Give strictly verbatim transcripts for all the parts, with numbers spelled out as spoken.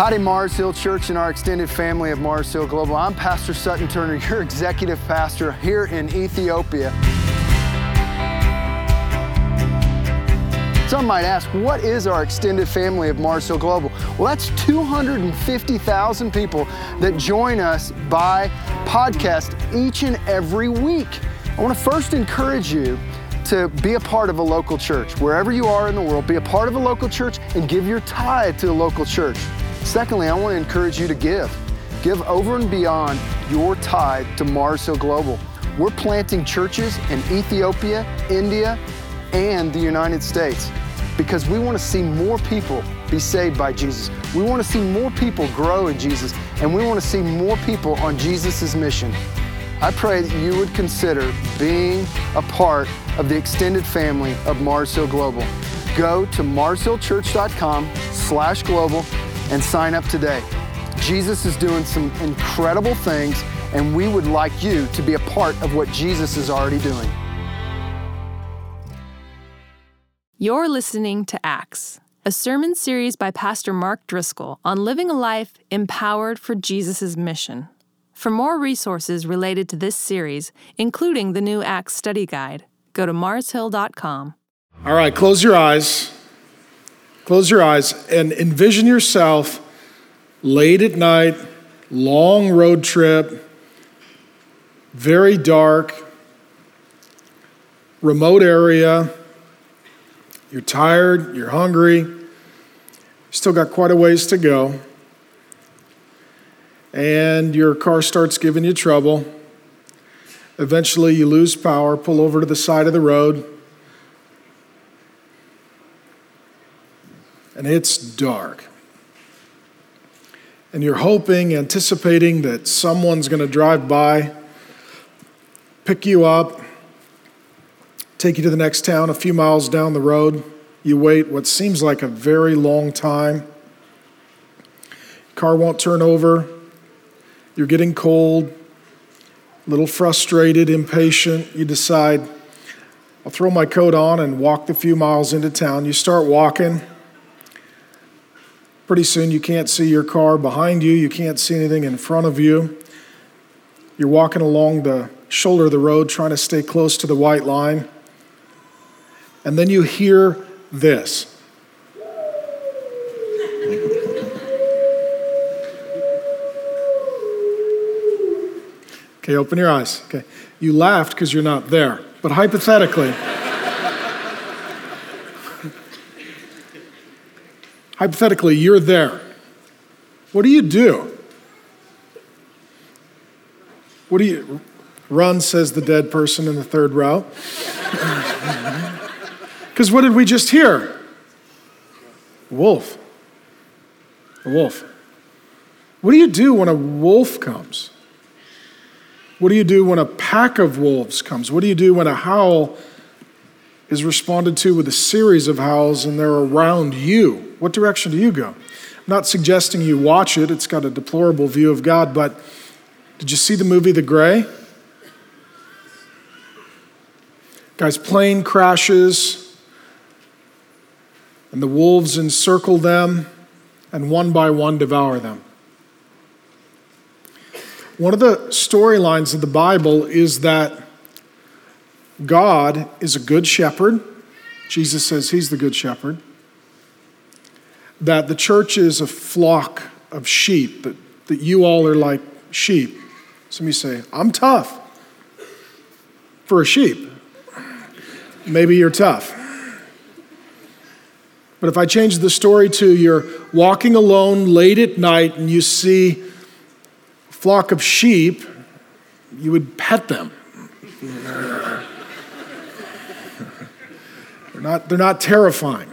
Howdy, Mars Hill Church and our extended family of Mars Hill Global. I'm Pastor Sutton Turner, your executive pastor here in Ethiopia. Some might ask, what is our extended family of Mars Hill Global? Well, that's two hundred fifty thousand people that join us by podcast each and every week. I want to first encourage you to be a part of a local church. Wherever you are in the world, be a part of a local church and give your tithe to a local church. Secondly, I want to encourage you to give. Give over and beyond your tithe to Mars Hill Global. We're planting churches in Ethiopia, India, and the United States because we want to see more people be saved by Jesus. We want to see more people grow in Jesus, and we want to see more people on Jesus' mission. I pray that you would consider being a part of the extended family of Mars Hill Global. Go to marshillchurch.com slash global and sign up today. Jesus is doing some incredible things, and we would like you to be a part of what Jesus is already doing. You're listening to Acts, a sermon series by Pastor Mark Driscoll on living a life empowered for Jesus' mission. For more resources related to this series, including the new Acts study guide, go to mars hill dot com. All right, close your eyes. Close your eyes and envision yourself late at night, long road trip, very dark, remote area. You're tired, you're hungry, you still got quite a ways to go, and your car starts giving you trouble. Eventually you lose power, pull over to the side of the road, and it's dark. And you're hoping, anticipating that someone's going to drive by, pick you up, take you to the next town a few miles down the road. You wait what seems like a very long time. Car won't turn over. You're getting cold, a little frustrated, impatient. You decide, I'll throw my coat on and walk the few miles into town. You start walking. Pretty soon you can't see your car behind you. You can't see anything in front of you. You're walking along the shoulder of the road trying to stay close to the white line. And then you hear this. Okay, open your eyes. Okay, you laughed because you're not there. But hypothetically, hypothetically, you're there. What do you do? What do you, run, says the dead person in the third row. Because what did we just hear? A wolf. A wolf. What do you do when a wolf comes? What do you do when a pack of wolves comes? What do you do when a howl is responded to with a series of howls and they're around you? What direction do you go? I'm not suggesting you watch it. It's got a deplorable view of God, but did you see the movie The Gray? Guy's plane crashes, and the wolves encircle them, and one by one devour them. One of the storylines of the Bible is that God is a good shepherd. Jesus says he's the good shepherd. That the church is a flock of sheep, that, that you all are like sheep. Some of you say, I'm tough for a sheep. Maybe you're tough. But if I change the story to you're walking alone late at night and you see a flock of sheep, you would pet them. They're not, they're not terrifying.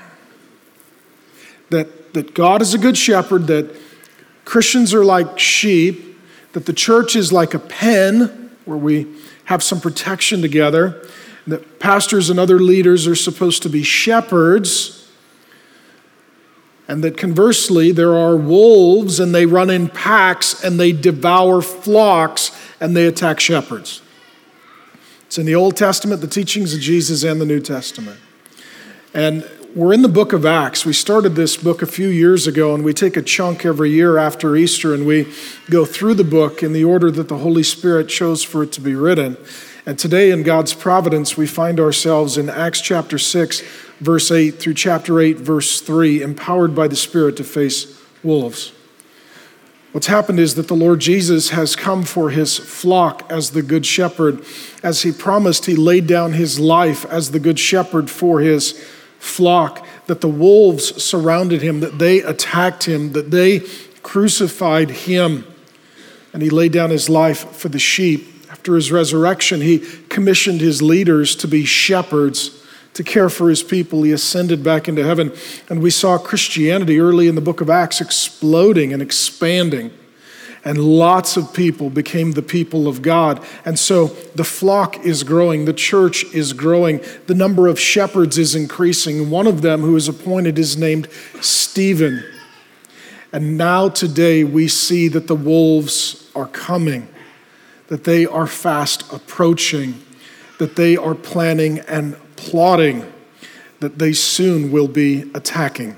That, that God is a good shepherd, that Christians are like sheep, that the church is like a pen where we have some protection together, and that pastors and other leaders are supposed to be shepherds, and that conversely there are wolves and they run in packs and they devour flocks and they attack shepherds. It's in the Old Testament, the teachings of Jesus, and the New Testament. And we're in the book of Acts. We started this book a few years ago, and we take a chunk every year after Easter, and we go through the book in the order that the Holy Spirit chose for it to be written. And today, in God's providence, we find ourselves in Acts chapter six, verse eight, through chapter eight, verse three, empowered by the Spirit to face wolves. What's happened is that the Lord Jesus has come for his flock as the good shepherd. As he promised, he laid down his life as the good shepherd for his flock, that the wolves surrounded him, that they attacked him, that they crucified him, and he laid down his life for the sheep. After his resurrection, he commissioned his leaders to be shepherds, to care for his people. He ascended back into heaven, and we saw Christianity early in the book of Acts exploding and expanding, and lots of people became the people of God. And so the flock is growing, the church is growing, the number of shepherds is increasing. One of them who is appointed is named Stephen. And now today we see that the wolves are coming, that they are fast approaching, that they are planning and plotting, that they soon will be attacking.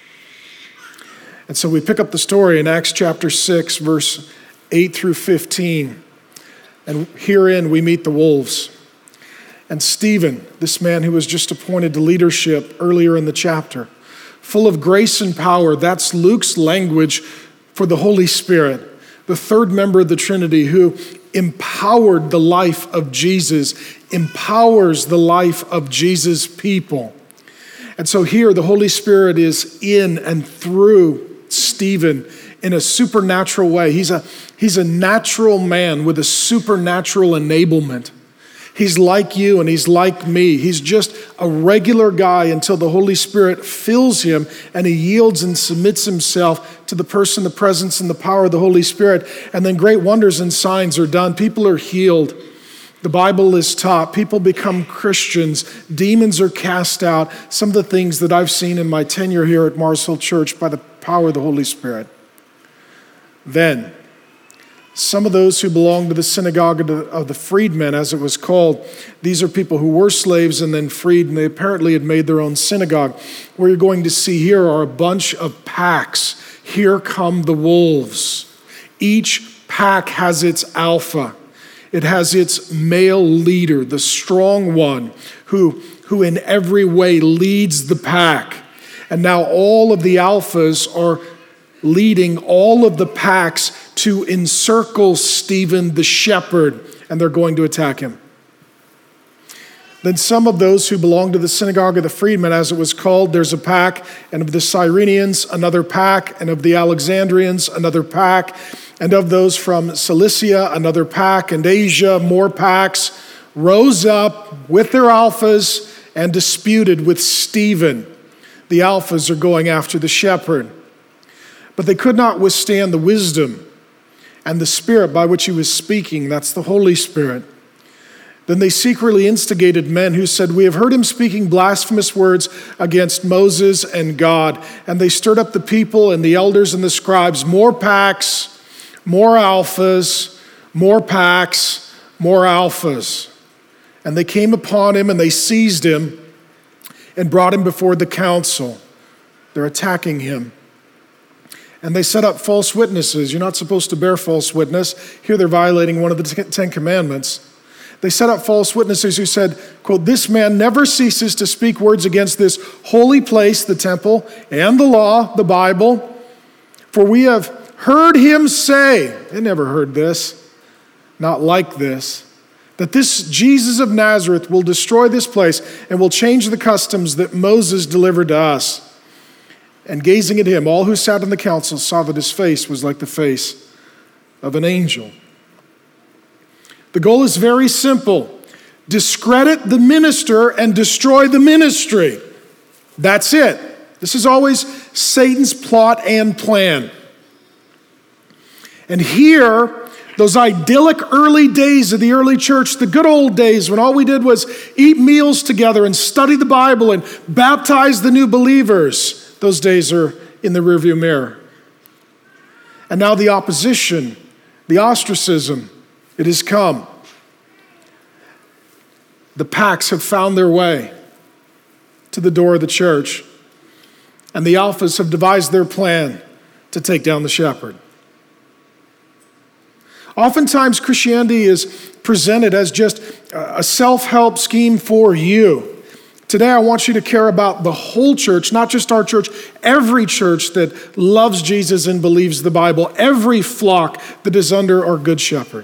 And so we pick up the story in Acts chapter six, verse eight through fifteen. And herein we meet the wolves. And Stephen, this man who was just appointed to leadership earlier in the chapter, full of grace and power, that's Luke's language for the Holy Spirit, the third member of the Trinity who empowered the life of Jesus, empowers the life of Jesus' people. And so here the Holy Spirit is in and through Stephen in a supernatural way. He's a, he's a natural man with a supernatural enablement. He's like you and he's like me. He's just a regular guy until the Holy Spirit fills him and he yields and submits himself to the person, the presence, and the power of the Holy Spirit. And then great wonders and signs are done. People are healed. The Bible is taught. People become Christians. Demons are cast out. Some of the things that I've seen in my tenure here at Mars Hill Church by the power of the Holy Spirit. Then, some of those who belonged to the synagogue of the freedmen, as it was called, these are people who were slaves and then freed, and they apparently had made their own synagogue. What you're going to see here are a bunch of packs. Here come the wolves. Each pack has its alpha. It has its male leader, the strong one, who, who in every way leads the pack. And now all of the alphas are leading all of the packs to encircle Stephen the shepherd, and they're going to attack him. Then some of those who belonged to the synagogue of the freedmen, as it was called, there's a pack, and of the Cyrenians, another pack, and of the Alexandrians, another pack, and of those from Cilicia, another pack, and Asia, more packs, rose up with their alphas and disputed with Stephen. The alphas are going after the shepherd. But they could not withstand the wisdom and the spirit by which he was speaking. That's the Holy Spirit. Then they secretly instigated men who said, "We have heard him speaking blasphemous words against Moses and God." And they stirred up the people and the elders and the scribes. More packs, more alphas, more packs, more alphas. And they came upon him and they seized him and brought him before the council. They're attacking him. And they set up false witnesses. You're not supposed to bear false witness. Here they're violating one of the Ten Commandments. They set up false witnesses who said, quote, "This man never ceases to speak words against this holy place, the temple, and the law, the Bible. For we have heard him say," they never heard this, not like this, "that this Jesus of Nazareth will destroy this place and will change the customs that Moses delivered to us." And gazing at him, all who sat in the council saw that his face was like the face of an angel. The goal is very simple. Discredit the minister and destroy the ministry. That's it. This is always Satan's plot and plan. And here, those idyllic early days of the early church, the good old days when all we did was eat meals together and study the Bible and baptize the new believers, those days are in the rearview mirror. And now the opposition, the ostracism, it has come. The packs have found their way. to the door of the church, and the alphas have devised their plan to take down the shepherd. Oftentimes, Christianity is presented as just a self-help scheme for you. Today, I want you to care about the whole church, not just our church, every church that loves Jesus and believes the Bible, every flock that is under our good shepherd.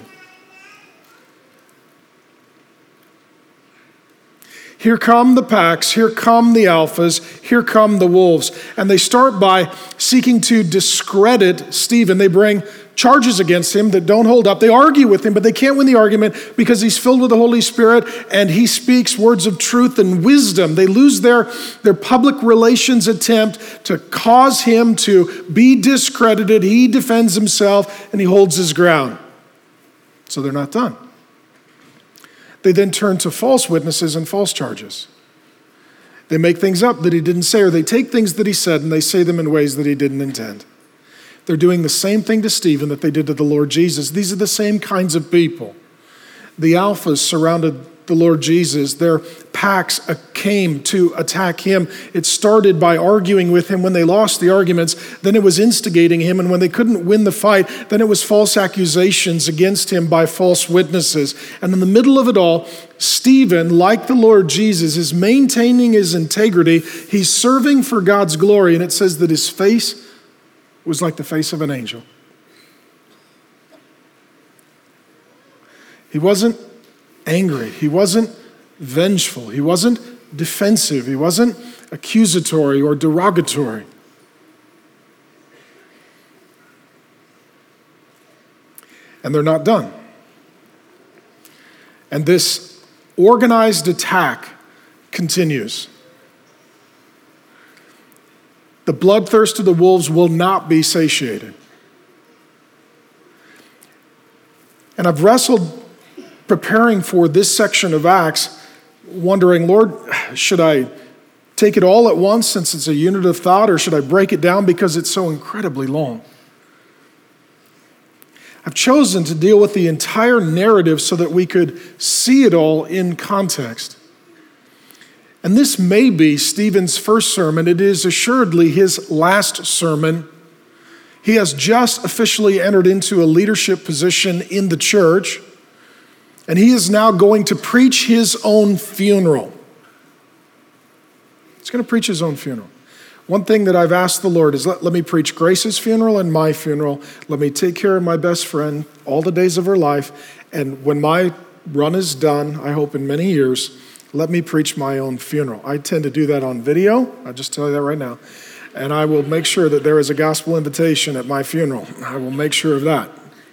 Here come the packs, here come the alphas, here come the wolves. And they start by seeking to discredit Stephen. They bring charges against him that don't hold up. They argue with him, but they can't win the argument because he's filled with the Holy Spirit and he speaks words of truth and wisdom. They lose their, their public relations attempt to cause him to be discredited. He defends himself and he holds his ground. So they're not done. They then turn to false witnesses and false charges. They make things up that he didn't say, or they take things that he said and they say them in ways that he didn't intend. They're doing the same thing to Stephen that they did to the Lord Jesus. These are the same kinds of people. The alphas surrounded the Lord Jesus. Their packs came to attack him. It started by arguing with him when they lost the arguments. Then it was instigating him. And when they couldn't win the fight, then it was false accusations against him by false witnesses. And in the middle of it all, Stephen, like the Lord Jesus, is maintaining his integrity. He's serving for God's glory. And it says that his face was like the face of an angel. He wasn't angry. He wasn't vengeful. He wasn't defensive. He wasn't accusatory or derogatory. And they're not done. And this organized attack continues. The bloodthirst of the wolves will not be satiated. And I've wrestled preparing for this section of Acts, wondering, Lord, should I take it all at once since it's a unit of thought, or should I break it down because it's so incredibly long? I've chosen to deal with the entire narrative so that we could see it all in context. And this may be Stephen's first sermon. It is assuredly his last sermon. He has just officially entered into a leadership position in the church, and he is now going to preach his own funeral. He's going to preach his own funeral. One thing that I've asked the Lord is let, let me preach Grace's funeral and my funeral. Let me take care of my best friend all the days of her life. And when my run is done, I hope in many years, let me preach my own funeral. I tend to do that on video. I'll just tell you that right now. And I will make sure that there is a gospel invitation at my funeral. I will make sure of that.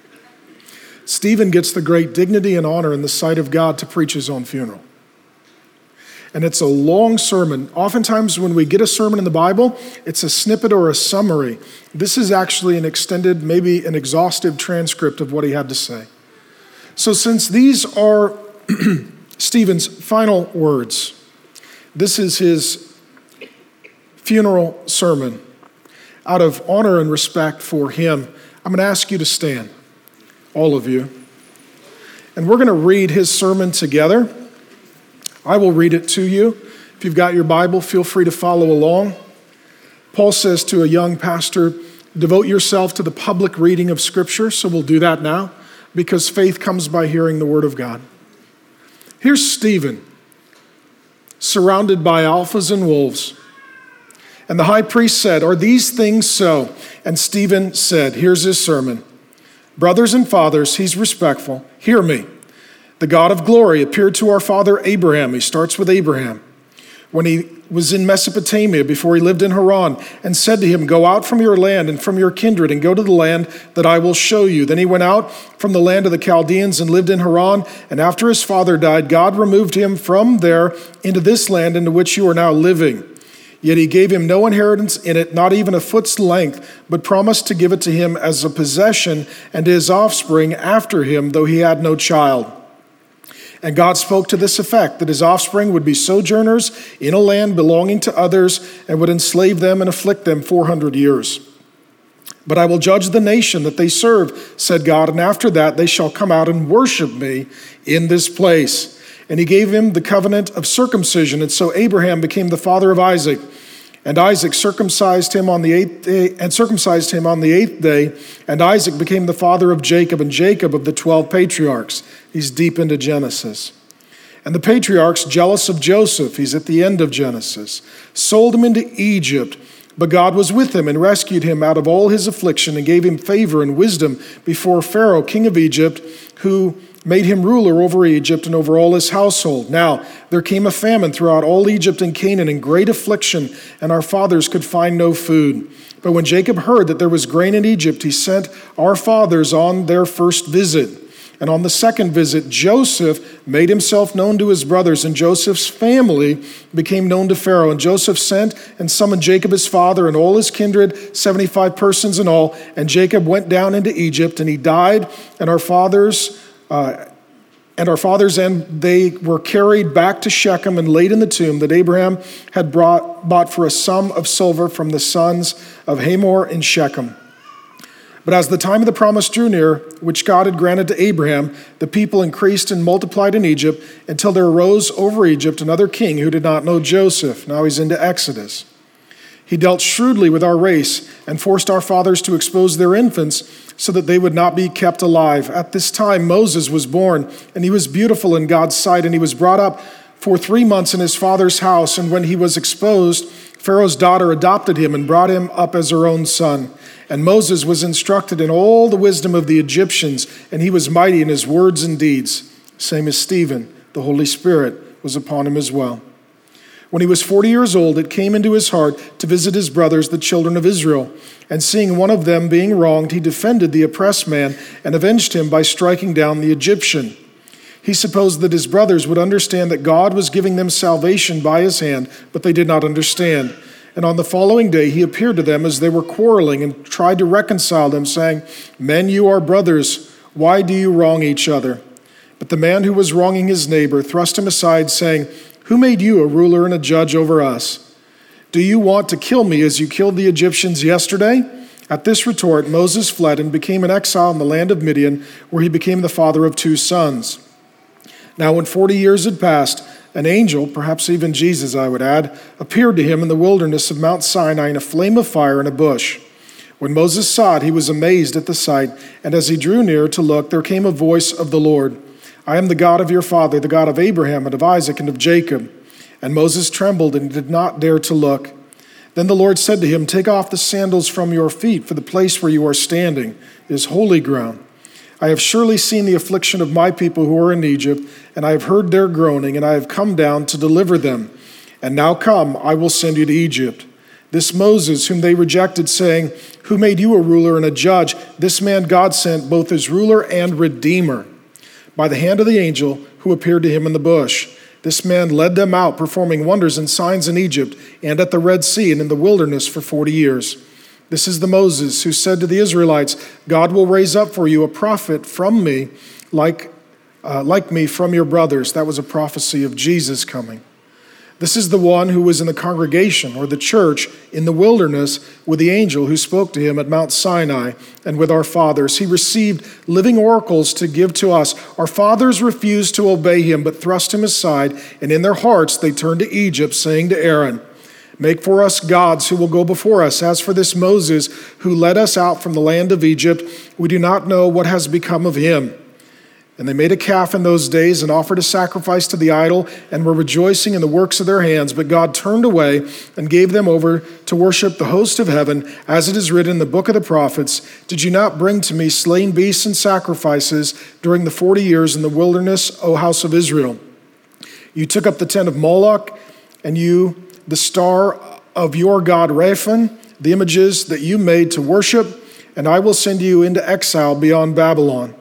Stephen gets the great dignity and honor in the sight of God to preach his own funeral. And it's a long sermon. Oftentimes when we get a sermon in the Bible, it's a snippet or a summary. This is actually an extended, maybe an exhaustive transcript of what he had to say. So since these are Stephen's final words, this is his funeral sermon. Out of honor and respect for him, I'm going to ask you to stand, all of you. And we're going to read his sermon together. I will read it to you. If you've got your Bible, feel free to follow along. Paul says to a young pastor, devote yourself to the public reading of Scripture. So we'll do that now, because faith comes by hearing the Word of God. Here's Stephen, surrounded by alphas and wolves. And the high priest said, are these things so? And Stephen said, here's his sermon. Brothers and fathers, he's respectful. Hear me. The God of glory appeared to our father Abraham. He starts with Abraham. When he was in Mesopotamia, before he lived in Haran, and said to him, go out from your land and from your kindred and go to the land that I will show you. Then he went out from the land of the Chaldeans and lived in Haran. And after his father died, God removed him from there into this land into which you are now living. Yet he gave him no inheritance in it, not even a foot's length, but promised to give it to him as a possession and to his offspring after him, though he had no child. And God spoke to this effect, that his offspring would be sojourners in a land belonging to others and would enslave them and afflict them four hundred years. But I will judge the nation that they serve, said God, and after that they shall come out and worship me in this place. And he gave him the covenant of circumcision. And so Abraham became the father of Isaac. And Isaac circumcised him on the eighth day, and circumcised him on the eighth day. And Isaac became the father of Jacob, and Jacob of the twelve patriarchs. He's deep into Genesis. And the patriarchs, jealous of Joseph, he's at the end of Genesis, sold him into Egypt. But God was with him and rescued him out of all his affliction and gave him favor and wisdom before Pharaoh, king of Egypt, who made him ruler over Egypt and over all his household. Now there came a famine throughout all Egypt and Canaan and great affliction, and our fathers could find no food. But when Jacob heard that there was grain in Egypt, he sent our fathers on their first visit. And on the second visit, Joseph made himself known to his brothers, and Joseph's family became known to Pharaoh. And Joseph sent and summoned Jacob his father and all his kindred, seventy-five persons in all. And Jacob went down into Egypt, and he died, and our fathers uh, and our fathers and they were carried back to Shechem and laid in the tomb that Abraham had brought bought for a sum of silver from the sons of Hamor in Shechem. But as the time of the promise drew near, which God had granted to Abraham, the people increased and multiplied in Egypt until there arose over Egypt another king who did not know Joseph. Now he's into Exodus. He dealt shrewdly with our race and forced our fathers to expose their infants so that they would not be kept alive. At this time, Moses was born, and he was beautiful in God's sight, and he was brought up for three months in his father's house. And when he was exposed, Pharaoh's daughter adopted him and brought him up as her own son. And Moses was instructed in all the wisdom of the Egyptians, and he was mighty in his words and deeds. Same as Stephen, the Holy Spirit was upon him as well. When he was forty years old, it came into his heart to visit his brothers, the children of Israel. And seeing one of them being wronged, he defended the oppressed man and avenged him by striking down the Egyptian. He supposed that his brothers would understand that God was giving them salvation by his hand, but they did not understand. And on the following day, he appeared to them as they were quarreling and tried to reconcile them, saying, "Men, you are brothers. Why do you wrong each other?" But the man who was wronging his neighbor thrust him aside, saying, "Who made you a ruler and a judge over us? Do you want to kill me as you killed the Egyptians yesterday?" At this retort, Moses fled and became an exile in the land of Midian, where he became the father of two sons. Now when forty years had passed, an angel, perhaps even Jesus, I would add, appeared to him in the wilderness of Mount Sinai in a flame of fire in a bush. When Moses saw it, he was amazed at the sight, and as he drew near to look, there came a voice of the Lord, "I am the God of your father, the God of Abraham and of Isaac and of Jacob." And Moses trembled and did not dare to look. Then the Lord said to him, "Take off the sandals from your feet, for the place where you are standing is holy ground. I have surely seen the affliction of my people who are in Egypt, and I have heard their groaning, and I have come down to deliver them. And now come, I will send you to Egypt." This Moses, whom they rejected, saying, "Who made you a ruler and a judge?" This man God sent both as ruler and redeemer by the hand of the angel who appeared to him in the bush. This man led them out, performing wonders and signs in Egypt and at the Red Sea and in the wilderness for forty years. This is the Moses who said to the Israelites, "God will raise up for you a prophet from me, like, uh, like me from your brothers." That was a prophecy of Jesus coming. This is the one who was in the congregation or the church in the wilderness with the angel who spoke to him at Mount Sinai and with our fathers. He received living oracles to give to us. Our fathers refused to obey him, but thrust him aside, and in their hearts they turned to Egypt, saying to Aaron, "Make for us gods who will go before us. As for this Moses who led us out from the land of Egypt, we do not know what has become of him." And they made a calf in those days and offered a sacrifice to the idol and were rejoicing in the works of their hands. But God turned away and gave them over to worship the host of heaven, as it is written in the book of the prophets, "Did you not bring to me slain beasts and sacrifices during the forty years in the wilderness, O house of Israel? You took up the tent of Moloch, and you the star of your god Rephan, the images that you made to worship, and I will send you into exile beyond Babylon."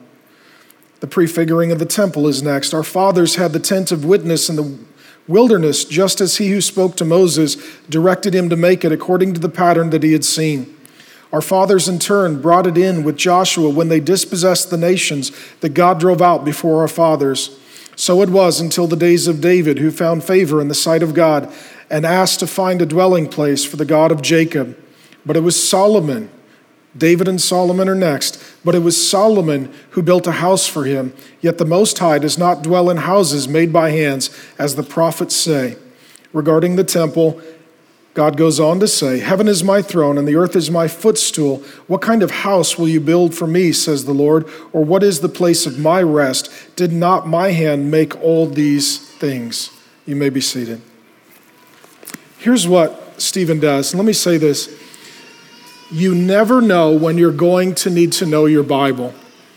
The prefiguring of the temple is next. Our fathers had the tent of witness in the wilderness, just as he who spoke to Moses directed him to make it according to the pattern that he had seen. Our fathers in turn brought it in with Joshua when they dispossessed the nations that God drove out before our fathers. So it was until the days of David, who found favor in the sight of God and asked to find a dwelling place for the God of Jacob. But it was Solomon David and Solomon are next, but it was Solomon who built a house for him. Yet the Most High does not dwell in houses made by hands, as the prophets say. Regarding the temple, God goes on to say, heaven is my throne and the earth is my footstool. What kind of house will you build for me, says the Lord? Or what is the place of my rest? Did not my hand make all these things? You may be seated. Here's what Stephen does. Let me say this. You never know when you're going to need to know your Bible.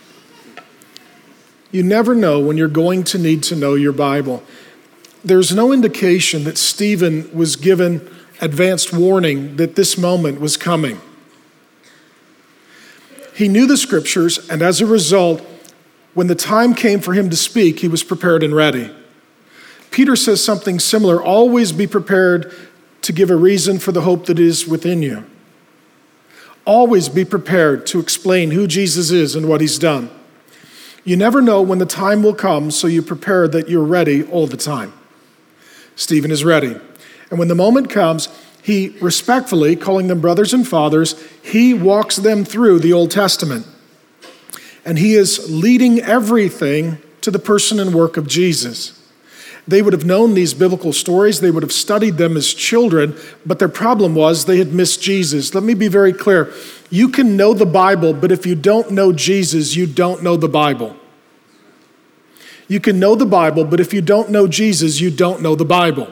You never know when you're going to need to know your Bible. There's no indication that Stephen was given advanced warning that this moment was coming. He knew the scriptures, and as a result, when the time came for him to speak, he was prepared and ready. Peter says something similar, always be prepared to give a reason for the hope that is within you. Always be prepared to explain who Jesus is and what he's done. You never know when the time will come, so you prepare that you're ready all the time. Stephen is ready. And when the moment comes, he respectfully, calling them brothers and fathers, he walks them through the Old Testament. And he is leading everything to the person and work of Jesus. They would have known these biblical stories. They would have studied them as children, but their problem was they had missed Jesus. Let me be very clear. You can know the Bible, but if you don't know Jesus, you don't know the Bible. You can know the Bible, but if you don't know Jesus, you don't know the Bible.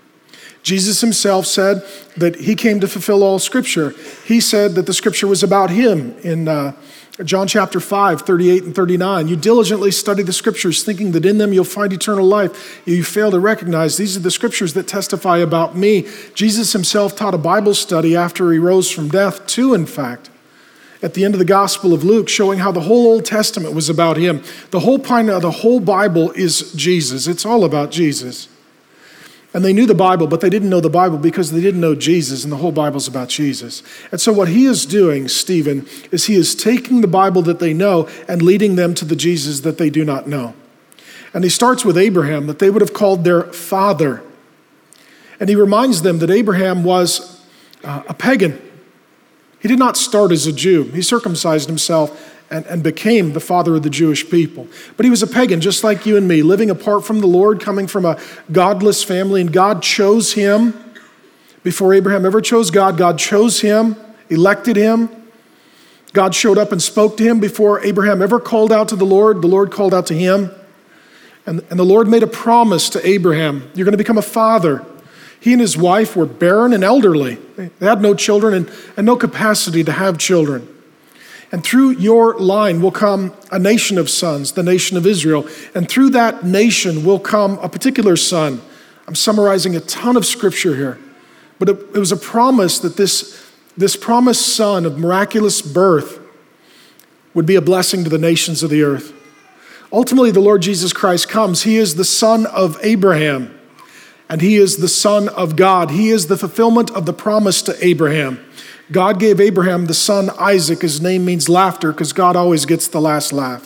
Jesus himself said that he came to fulfill all Scripture. He said that the Scripture was about him in uh, John chapter five, thirty-eight and thirty-nine. You diligently study the Scriptures, thinking that in them you'll find eternal life. You fail to recognize these are the Scriptures that testify about me. Jesus himself taught a Bible study after he rose from death, two in fact, at the end of the Gospel of Luke, showing how the whole Old Testament was about him. The whole point of the whole Bible is Jesus. It's all about Jesus. And they knew the Bible, but they didn't know the Bible because they didn't know Jesus, and the whole Bible's about Jesus. And so what he is doing, Stephen, is he is taking the Bible that they know and leading them to the Jesus that they do not know. And he starts with Abraham, that they would have called their father. And he reminds them that Abraham was uh, a pagan. He did not start as a Jew. He circumcised himself and, and became the father of the Jewish people. But he was a pagan, just like you and me, living apart from the Lord, coming from a godless family, and God chose him. Before Abraham ever chose God, God chose him, elected him. God showed up and spoke to him before Abraham ever called out to the Lord. The Lord called out to him. And, and the Lord made a promise to Abraham, you're going to become a father. He and his wife were barren and elderly. They had no children and, and no capacity to have children. And through your line will come a nation of sons, the nation of Israel. And through that nation will come a particular son. I'm summarizing a ton of scripture here. But it, it was a promise that this, this promised son of miraculous birth would be a blessing to the nations of the earth. Ultimately, the Lord Jesus Christ comes. He is the son of Abraham. And he is the son of God. He is the fulfillment of the promise to Abraham. God gave Abraham the son Isaac. His name means laughter because God always gets the last laugh.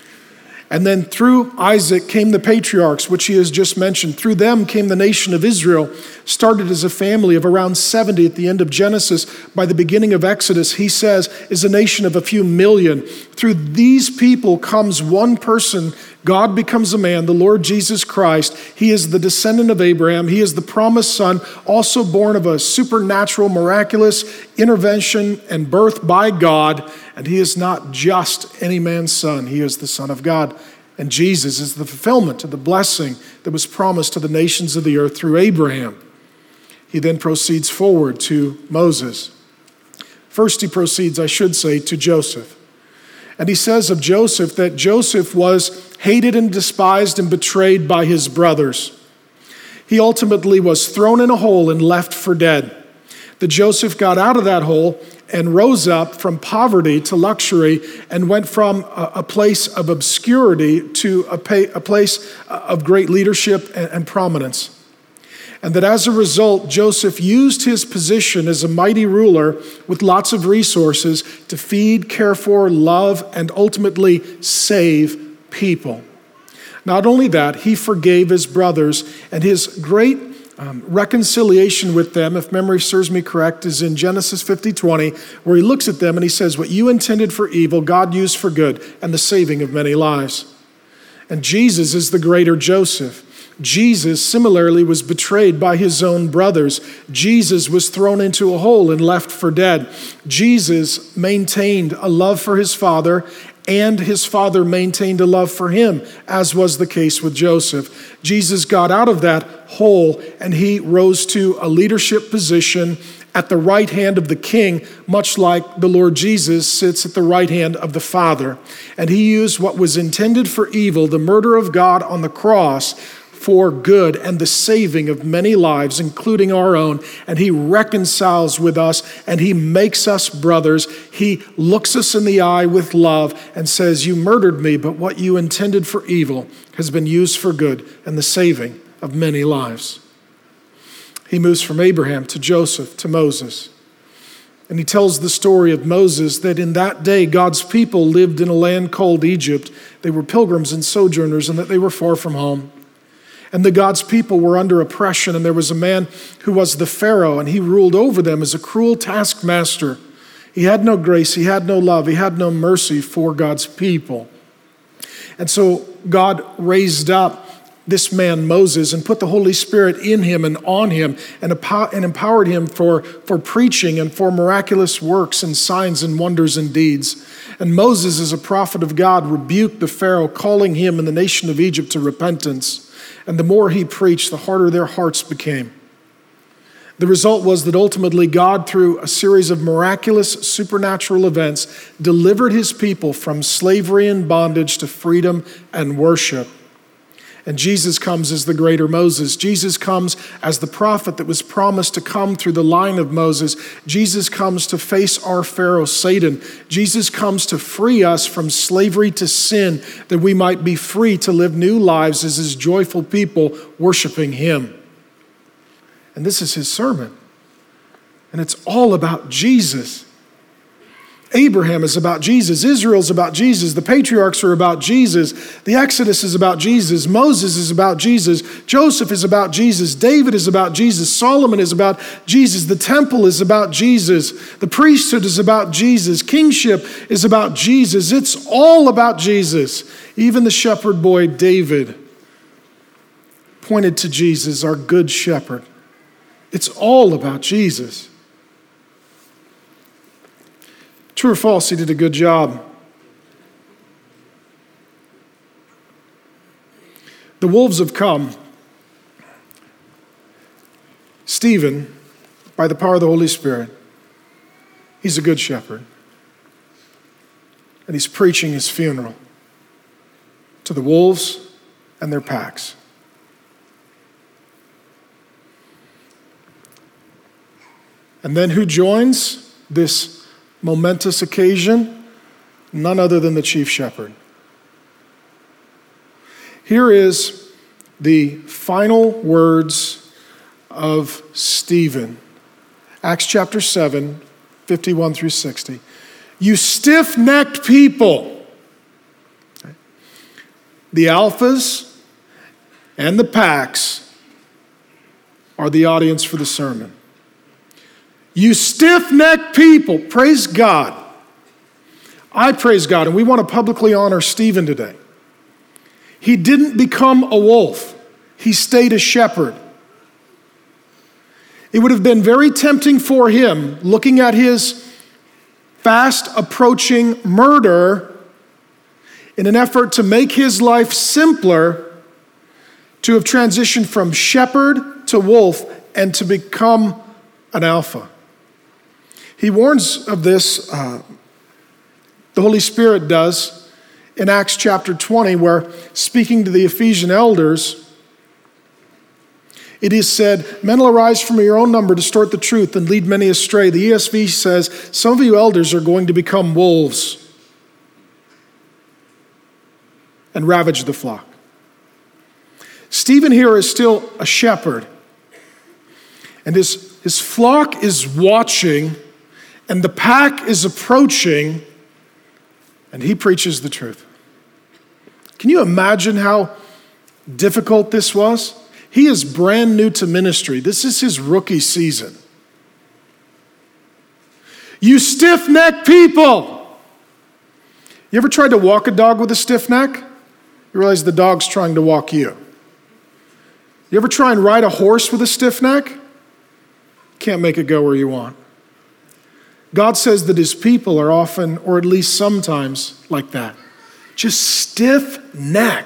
And then through Isaac came the patriarchs, which he has just mentioned. Through them came the nation of Israel, started as a family of around seventy at the end of Genesis. By the beginning of Exodus, he says, is a nation of a few million. Through these people comes one person. God becomes a man, the Lord Jesus Christ. He is the descendant of Abraham. He is the promised son, also born of a supernatural, miraculous intervention and birth by God. And he is not just any man's son. He is the Son of God. And Jesus is the fulfillment of the blessing that was promised to the nations of the earth through Abraham. He then proceeds forward to Moses. First, he proceeds, I should say, to Joseph. And he says of Joseph that Joseph was hated and despised and betrayed by his brothers. He ultimately was thrown in a hole and left for dead. That Joseph got out of that hole and rose up from poverty to luxury and went from a, a place of obscurity to a, pay, a place of great leadership and, and prominence. And that as a result, Joseph used his position as a mighty ruler with lots of resources to feed, care for, love, and ultimately save people. Not only that, he forgave his brothers, and his great um, reconciliation with them, if memory serves me correct, is in Genesis fifty twenty, where he looks at them and he says, what you intended for evil, God used for good, and the saving of many lives. And Jesus is the greater Joseph. Jesus similarly was betrayed by his own brothers. Jesus was thrown into a hole and left for dead. Jesus maintained a love for his Father, and his Father maintained a love for him, as was the case with Joseph. Jesus got out of that hole and he rose to a leadership position at the right hand of the King, much like the Lord Jesus sits at the right hand of the Father. And he used what was intended for evil, the murder of God on the cross, for good and the saving of many lives, including our own. And he reconciles with us and he makes us brothers. He looks us in the eye with love and says, you murdered me, but what you intended for evil has been used for good and the saving of many lives. He moves from Abraham to Joseph to Moses. And he tells the story of Moses that in that day, God's people lived in a land called Egypt. They were pilgrims and sojourners and that they were far from home. And the God's people were under oppression, and there was a man who was the Pharaoh, and he ruled over them as a cruel taskmaster. He had no grace, he had no love, he had no mercy for God's people. And so God raised up this man Moses and put the Holy Spirit in him and on him and empowered him for, for preaching and for miraculous works and signs and wonders and deeds. And Moses, as a prophet of God, rebuked the Pharaoh, calling him and the nation of Egypt to repentance. And the more he preached, the harder their hearts became. The result was that ultimately God, through a series of miraculous supernatural events, delivered his people from slavery and bondage to freedom and worship. And Jesus comes as the greater Moses. Jesus comes as the prophet that was promised to come through the line of Moses. Jesus comes to face our Pharaoh, Satan. Jesus comes to free us from slavery to sin, that we might be free to live new lives as his joyful people worshiping him. And this is his sermon. And it's all about Jesus. Abraham is about Jesus. Israel is about Jesus. The patriarchs are about Jesus. The Exodus is about Jesus. Moses is about Jesus. Joseph is about Jesus. David is about Jesus. Solomon is about Jesus. The temple is about Jesus. The priesthood is about Jesus. Kingship is about Jesus. It's all about Jesus. Even the shepherd boy David pointed to Jesus, our good shepherd. It's all about Jesus. True or false, he did a good job. The wolves have come. Stephen, by the power of the Holy Spirit, he's a good shepherd. And he's preaching his funeral to the wolves and their packs. And then who joins this momentous occasion? None other than the chief shepherd. Here is the final words of Stephen. Acts chapter seven, fifty-one through sixty. You stiff-necked people. The alphas and the packs are the audience for the sermon. You stiff-necked people, praise God. I praise God, and we want to publicly honor Stephen today. He didn't become a wolf. He stayed a shepherd. It would have been very tempting for him, looking at his fast approaching murder, in an effort to make his life simpler, to have transitioned from shepherd to wolf and to become an alpha. He warns of this, uh, the Holy Spirit does, in Acts chapter twenty, where speaking to the Ephesian elders, it is said, men will arise from your own number, distort the truth, and lead many astray. The E S V says, some of you elders are going to become wolves and ravage the flock. Stephen here is still a shepherd, and his, his flock is watching, and the pack is approaching, and he preaches the truth. Can you imagine how difficult this was? He is brand new to ministry. This is his rookie season. You stiff-necked people. You ever tried to walk a dog with a stiff neck? You realize the dog's trying to walk you. You ever try and ride a horse with a stiff neck? Can't make it go where you want. God says that his people are often, or at least sometimes, like that. Just stiff-necked.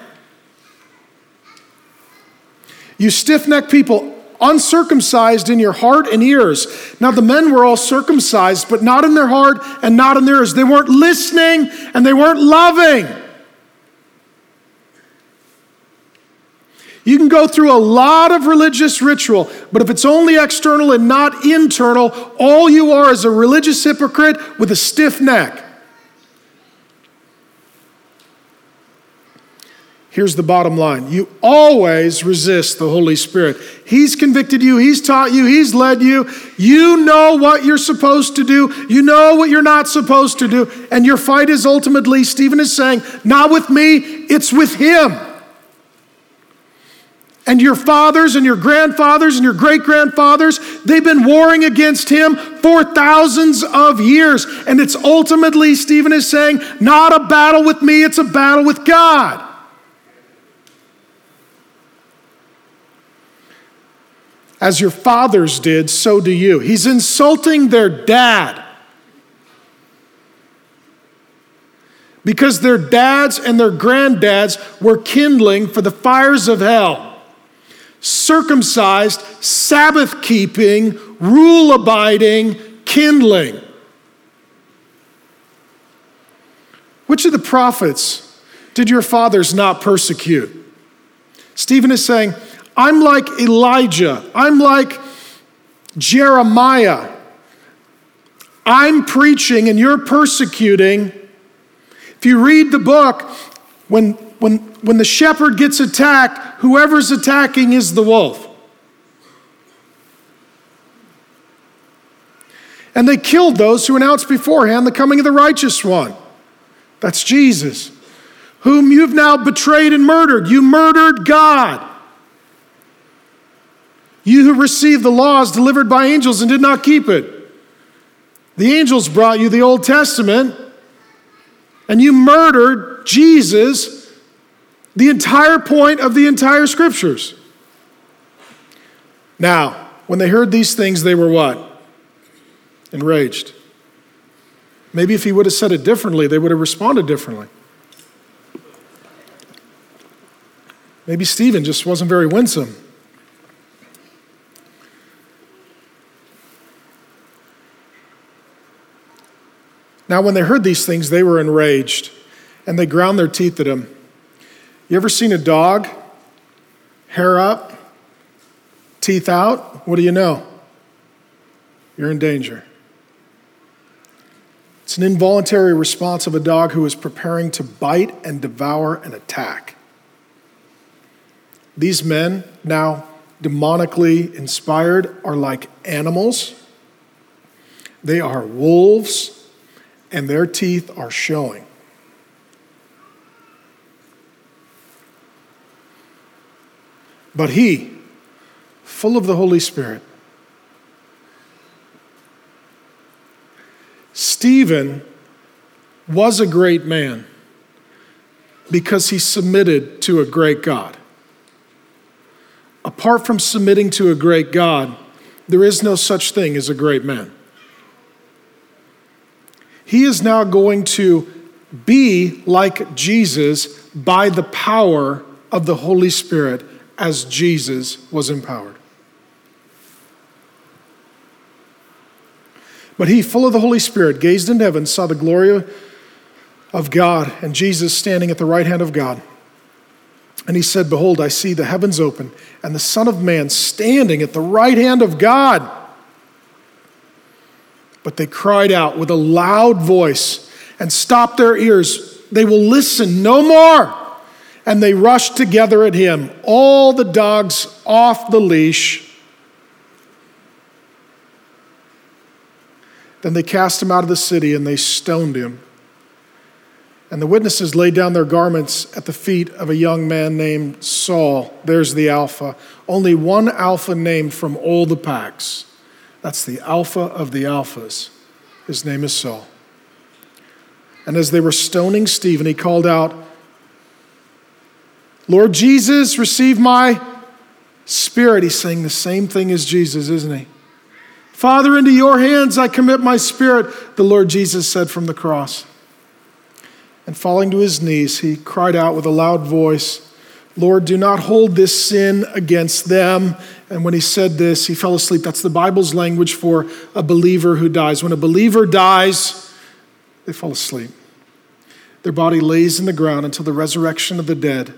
You stiff-necked people, uncircumcised in your heart and ears. Now the men were all circumcised, but not in their heart and not in their ears. They weren't listening and they weren't loving. You can go through a lot of religious ritual, but if it's only external and not internal, all you are is a religious hypocrite with a stiff neck. Here's the bottom line. You always resist the Holy Spirit. He's convicted you. He's taught you. He's led you. You know what you're supposed to do. You know what you're not supposed to do. And your fight is ultimately, Stephen is saying, not with me, it's with him. And your fathers and your grandfathers and your great-grandfathers, they've been warring against him for thousands of years. And it's ultimately, Stephen is saying, not a battle with me, it's a battle with God. As your fathers did, so do you. He's insulting their dad. Because their dads and their granddads were kindling for the fires of hell. Circumcised, Sabbath-keeping, rule-abiding, kindling. Which of the prophets did your fathers not persecute? Stephen is saying, I'm like Elijah. I'm like Jeremiah. I'm preaching and you're persecuting. If you read the book, when, when, when the shepherd gets attacked, whoever's attacking is the wolf. And they killed those who announced beforehand the coming of the righteous one. That's Jesus, whom you've now betrayed and murdered. You murdered God. You who received the laws delivered by angels and did not keep it. The angels brought you the Old Testament, and you murdered Jesus, the entire point of the entire scriptures. Now, when they heard these things, they were what? Enraged. Maybe if he would have said it differently, they would have responded differently. Maybe Stephen just wasn't very winsome. Now, when they heard these things, they were enraged, and they ground their teeth at him. You ever seen a dog? Hair up, teeth out? What do you know? You're in danger. It's an involuntary response of a dog who is preparing to bite and devour and attack. These men, now demonically inspired, are like animals. They are wolves. And their teeth are showing. But he, full of the Holy Spirit, Stephen was a great man because he submitted to a great God. Apart from submitting to a great God, there is no such thing as a great man. He is now going to be like Jesus by the power of the Holy Spirit as Jesus was empowered. But he, full of the Holy Spirit, gazed into heaven, saw the glory of God and Jesus standing at the right hand of God. And he said, behold, I see the heavens open and the Son of Man standing at the right hand of God. But they cried out with a loud voice and stopped their ears. They will listen no more. And they rushed together at him, all the dogs off the leash. Then they cast him out of the city and they stoned him. And the witnesses laid down their garments at the feet of a young man named Saul. There's the Alpha. Only one Alpha named from all the packs. That's the Alpha of the Alphas. His name is Saul. And as they were stoning Stephen, he called out, Lord Jesus, receive my spirit. He's saying the same thing as Jesus, isn't he? Father, into your hands I commit my spirit, the Lord Jesus said from the cross. And falling to his knees, he cried out with a loud voice, Lord, do not hold this sin against them. And when he said this, he fell asleep. That's the Bible's language for a believer who dies. When a believer dies, they fall asleep. Their body lays in the ground until the resurrection of the dead.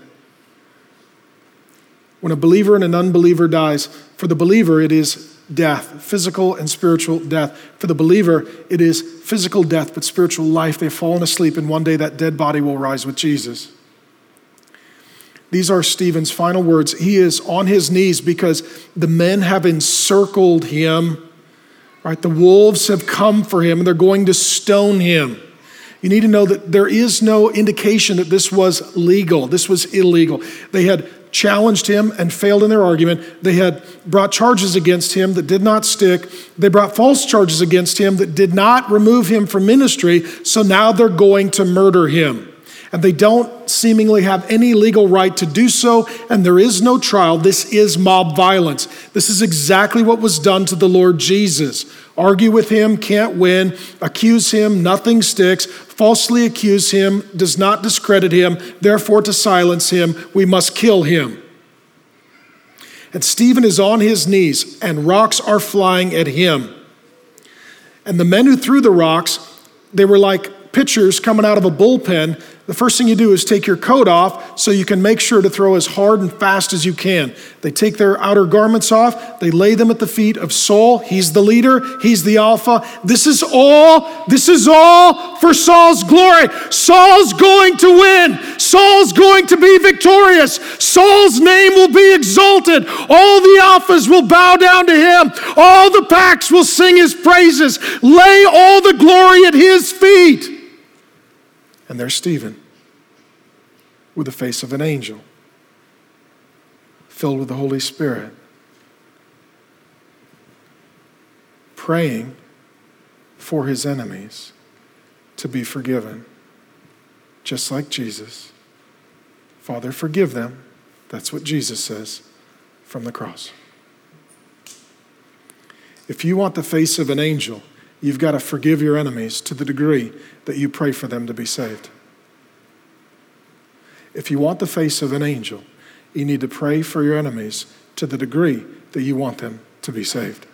When a believer and an unbeliever dies, for the believer it is death, physical and spiritual death. For the believer, it is physical death, but spiritual life. They've fallen asleep, and one day that dead body will rise with Jesus. These are Stephen's final words. He is on his knees because the men have encircled him. Right? The wolves have come for him, and they're going to stone him. You need to know that there is no indication that this was legal. This was illegal. They had challenged him and failed in their argument. They had brought charges against him that did not stick. They brought false charges against him that did not remove him from ministry. So now they're going to murder him. And they don't seemingly have any legal right to do so, and there is no trial. This is mob violence. This is exactly what was done to the Lord Jesus. Argue with him, can't win. Accuse him, nothing sticks. Falsely accuse him, does not discredit him. Therefore, to silence him, we must kill him. And Stephen is on his knees, and rocks are flying at him. And the men who threw the rocks, they were like pitchers coming out of a bullpen. The first thing you do is take your coat off so you can make sure to throw as hard and fast as you can. They take their outer garments off. They lay them at the feet of Saul. He's the leader. He's the Alpha. This is all, this is all for Saul's glory. Saul's going to win. Saul's going to be victorious. Saul's name will be exalted. All the Alphas will bow down to him. All the packs will sing his praises. Lay all the glory at his feet. And there's Stephen with the face of an angel, filled with the Holy Spirit, praying for his enemies to be forgiven, just like Jesus. Father, forgive them. That's what Jesus says from the cross. If you want the face of an angel, you've got to forgive your enemies to the degree that you pray for them to be saved. If you want the face of an angel, you need to pray for your enemies to the degree that you want them to be saved.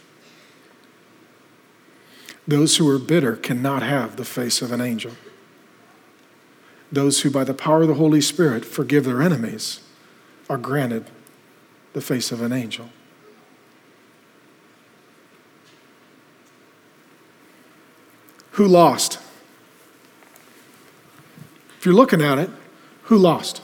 Those who are bitter cannot have the face of an angel. Those who, by the power of the Holy Spirit, forgive their enemies are granted the face of an angel. Who lost? If you're looking at it, who lost?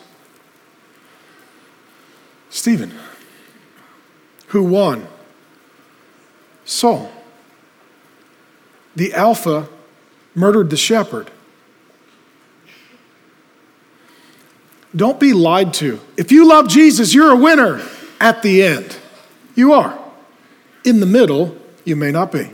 Stephen. Who won? Saul. The Alpha murdered the shepherd. Don't be lied to. If you love Jesus, you're a winner at the end. You are. In the middle, you may not be.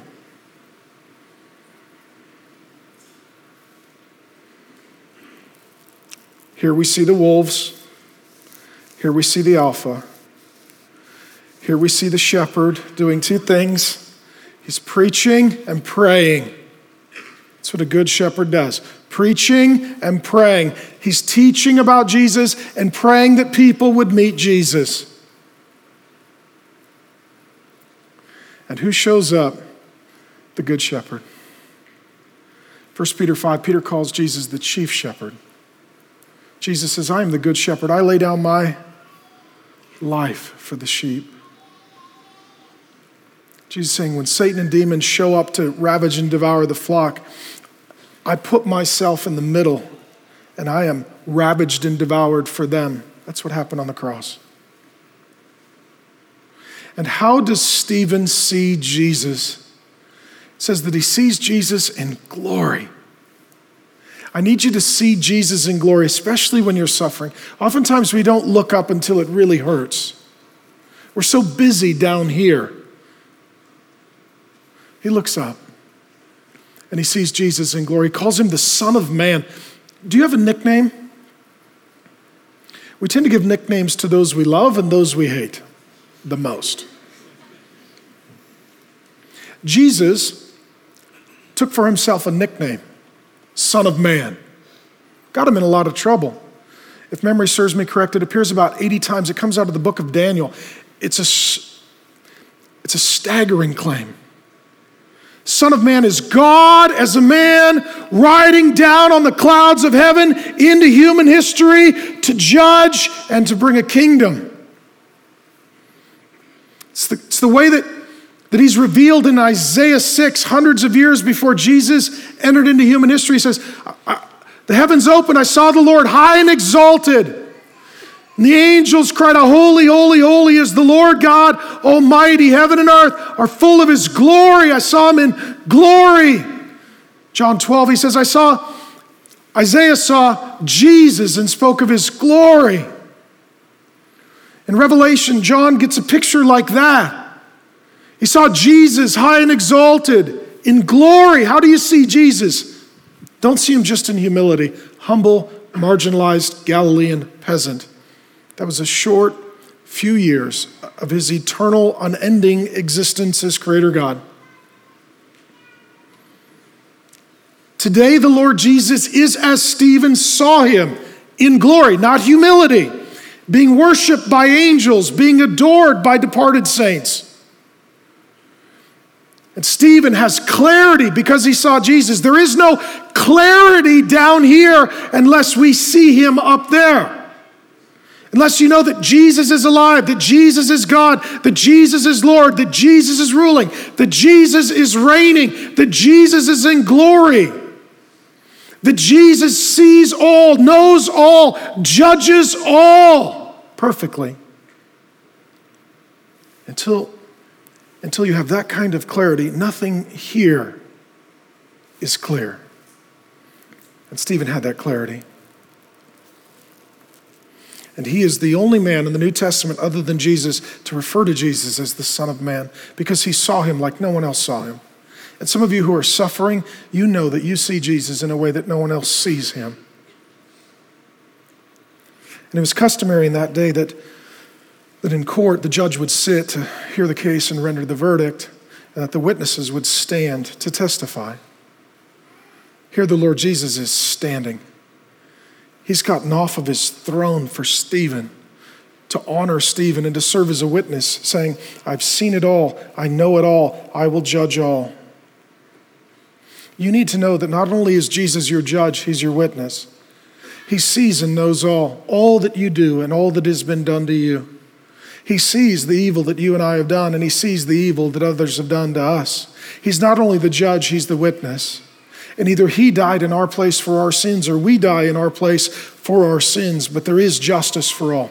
Here we see the wolves. Here we see the Alpha. Here we see the shepherd doing two things. He's preaching and praying. That's what a good shepherd does. Preaching and praying. He's teaching about Jesus and praying that people would meet Jesus. And who shows up? The good shepherd. First Peter five, Peter calls Jesus the chief shepherd. Jesus says, I am the good shepherd. I lay down my life for the sheep. Jesus is saying, when Satan and demons show up to ravage and devour the flock, I put myself in the middle and I am ravaged and devoured for them. That's what happened on the cross. And how does Stephen see Jesus? It says that he sees Jesus in glory. I need you to see Jesus in glory, especially when you're suffering. Oftentimes we don't look up until it really hurts. We're so busy down here. He looks up and he sees Jesus in glory. He calls him the Son of Man. Do you have a nickname? We tend to give nicknames to those we love and those we hate the most. Jesus took for himself a nickname, Son of Man. Got him in a lot of trouble. If memory serves me correct, it appears about eighty times. It comes out of the book of Daniel. It's a, it's a staggering claim. Son of Man is God as a man riding down on the clouds of heaven into human history to judge and to bring a kingdom. It's the, it's the way that, that he's revealed in Isaiah six, hundreds of years before Jesus entered into human history. He says, the heavens opened, I saw the Lord high and exalted. And the angels cried out, holy, holy, holy is the Lord God Almighty. Heaven and earth are full of his glory. I saw him in glory. John twelve, he says, I saw, Isaiah saw Jesus and spoke of his glory. In Revelation, John gets a picture like that. He saw Jesus high and exalted in glory. How do you see Jesus? Don't see him just in humility, humble, marginalized Galilean peasant. That was a short few years of his eternal, unending existence as Creator God. Today, the Lord Jesus is as Stephen saw him, in glory, not humility, being worshiped by angels, being adored by departed saints. And Stephen has clarity because he saw Jesus. There is no clarity down here unless we see him up there. Unless you know that Jesus is alive, that Jesus is God, that Jesus is Lord, that Jesus is ruling, that Jesus is reigning, that Jesus is in glory, that Jesus sees all, knows all, judges all perfectly. Until, until you have that kind of clarity, nothing here is clear. And Stephen had that clarity. And he is the only man in the New Testament other than Jesus to refer to Jesus as the Son of Man because he saw him like no one else saw him. And some of you who are suffering, you know that you see Jesus in a way that no one else sees him. And it was customary in that day that, that in court the judge would sit to hear the case and render the verdict, and that the witnesses would stand to testify. Here the Lord Jesus is standing. He's gotten off of his throne for Stephen, to honor Stephen and to serve as a witness, saying, I've seen it all, I know it all, I will judge all. You need to know that not only is Jesus your judge, he's your witness. He sees and knows all, all that you do and all that has been done to you. He sees the evil that you and I have done, and he sees the evil that others have done to us. He's not only the judge, he's the witness. And either he died in our place for our sins or we die in our place for our sins, but there is justice for all.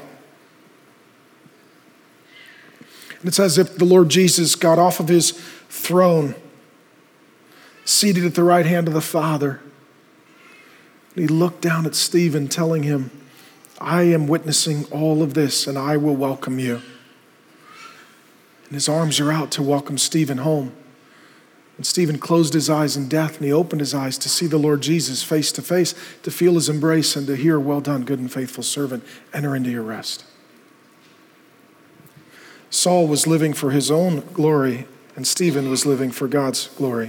And it's as if the Lord Jesus got off of his throne, seated at the right hand of the Father. And he looked down at Stephen, telling him, I am witnessing all of this and I will welcome you. And his arms are out to welcome Stephen home. And Stephen closed his eyes in death, and he opened his eyes to see the Lord Jesus face to face, to feel his embrace, and to hear, well done, good and faithful servant, enter into your rest. Saul was living for his own glory, and Stephen was living for God's glory.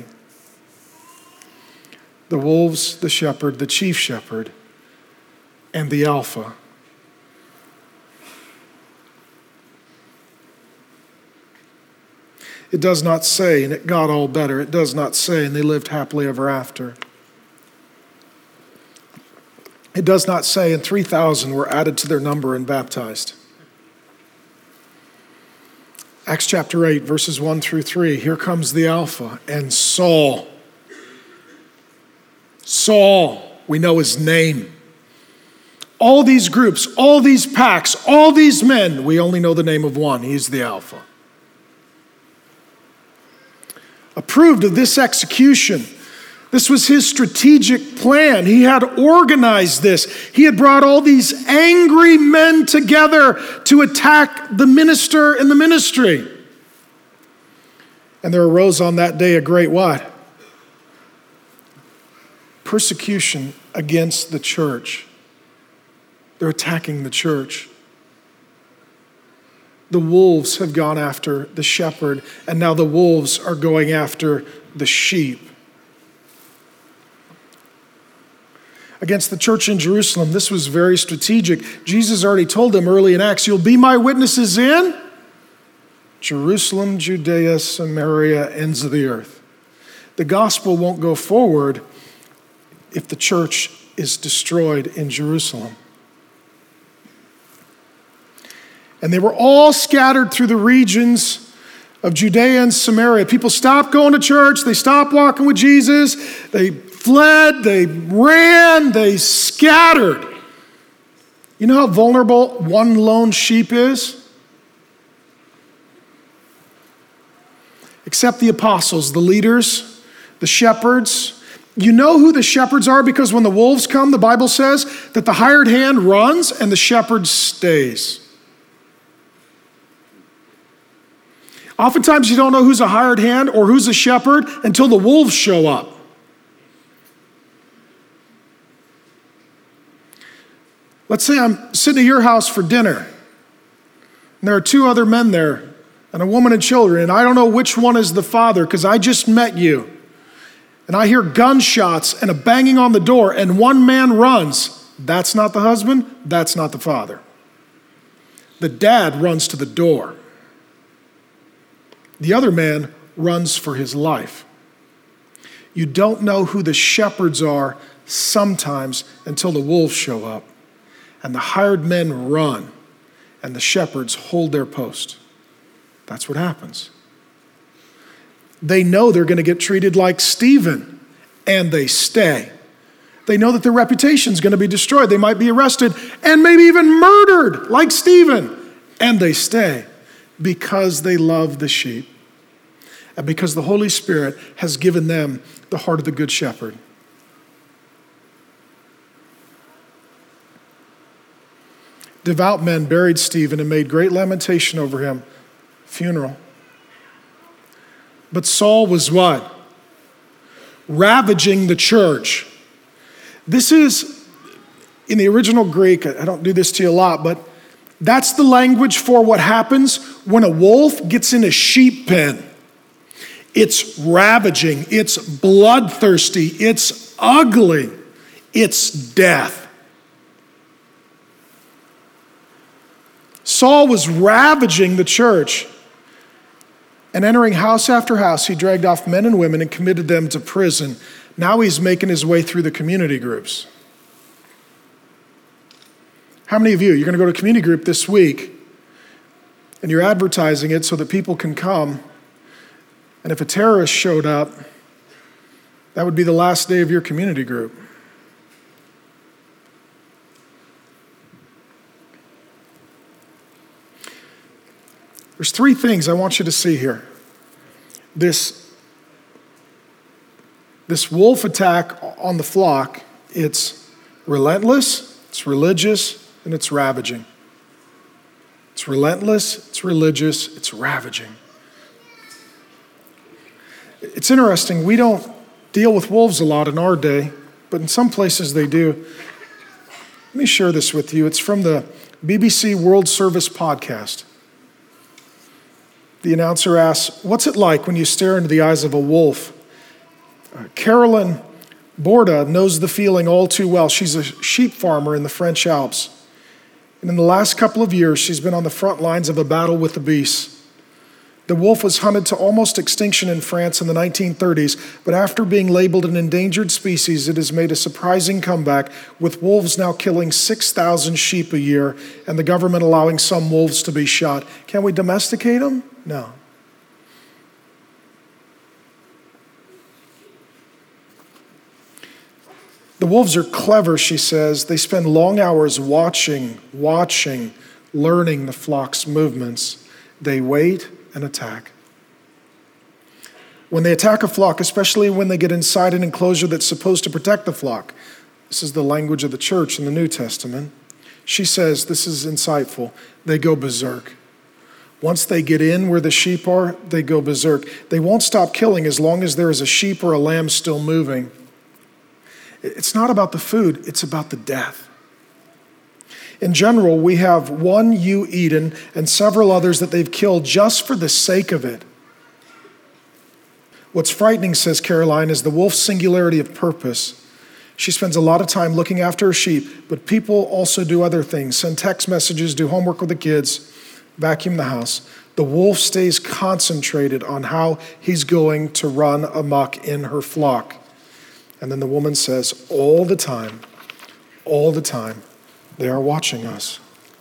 The wolves, the shepherd, the chief shepherd, and the Alpha. It does not say, and it got all better. It does not say, and they lived happily ever after. It does not say, and three thousand were added to their number and baptized. Acts chapter eight, verses one through three. Here comes the Alpha, and Saul. Saul, we know his name. All these groups, all these packs, all these men, we only know the name of one. He's the Alpha. Approved of this execution, This was his strategic plan. He had organized this. He had brought all these angry men together to attack the minister and the ministry. And there arose on that day a great what? Persecution against the church. They're attacking the church. The wolves have gone after the shepherd, and now the wolves are going after the sheep. Against the church in Jerusalem, this was very strategic. Jesus already told them early in Acts, you'll be my witnesses in Jerusalem, Judea, Samaria, ends of the earth. The gospel won't go forward if the church is destroyed in Jerusalem. And they were all scattered through the regions of Judea and Samaria. People stopped going to church. They stopped walking with Jesus. They fled. They ran. They scattered. You know how vulnerable one lone sheep is? Except the apostles, the leaders, the shepherds. You know who the shepherds are because when the wolves come, the Bible says that the hired hand runs and the shepherd stays. Oftentimes you don't know who's a hired hand or who's a shepherd until the wolves show up. Let's say I'm sitting at your house for dinner, and there are two other men there, and a woman and children, and I don't know which one is the father because I just met you. And I hear gunshots and a banging on the door, and one man runs. That's not the husband, that's not the father. The dad runs to the door. The other man runs for his life. You don't know who the shepherds are sometimes until the wolves show up. And the hired men run, and the shepherds hold their post. That's what happens. They know they're going to get treated like Stephen, and they stay. They know that their reputation is going to be destroyed. They might be arrested and maybe even murdered like Stephen, and they stay. Because they love the sheep and because the Holy Spirit has given them the heart of the Good Shepherd. Devout men buried Stephen and made great lamentation over him. Funeral. But Saul was what? Ravaging the church. This is, in the original Greek, I don't do this to you a lot, but that's the language for what happens when a wolf gets in a sheep pen. It's ravaging, it's bloodthirsty, it's ugly, it's death. Saul was ravaging the church, and entering house after house, he dragged off men and women and committed them to prison. Now he's making his way through the community groups. How many of you, you're going to go to a community group this week and you're advertising it so that people can come, and if a terrorist showed up, that would be the last day of your community group. There's three things I want you to see here. This, this wolf attack on the flock, it's relentless, it's religious, and it's ravaging. It's relentless, it's religious, it's ravaging. It's interesting, we don't deal with wolves a lot in our day, but in some places they do. Let me share this with you. It's from the B B C World Service podcast. The announcer asks, what's it like when you stare into the eyes of a wolf? Uh, Carolyn Borda knows the feeling all too well. She's a sheep farmer in the French Alps. And in the last couple of years, she's been on the front lines of a battle with the beasts. The wolf was hunted to almost extinction in France in the nineteen thirties, but after being labeled an endangered species, it has made a surprising comeback, with wolves now killing six thousand sheep a year and the government allowing some wolves to be shot. Can we domesticate them? No. The wolves are clever, she says. They spend long hours watching, watching, learning the flock's movements. They wait and attack. When they attack a flock, especially when they get inside an enclosure that's supposed to protect the flock, this is the language of the church in the New Testament. She says, this is insightful, they go berserk. Once they get in where the sheep are, they go berserk. They won't stop killing as long as there is a sheep or a lamb still moving. It's not about the food, it's about the death. In general, we have one ewe eaten and several others that they've killed just for the sake of it. What's frightening, says Caroline, is the wolf's singularity of purpose. She spends a lot of time looking after her sheep, but people also do other things, send text messages, do homework with the kids, vacuum the house. The wolf stays concentrated on how he's going to run amok in her flock. And then the woman says, all the time, all the time, they are watching us.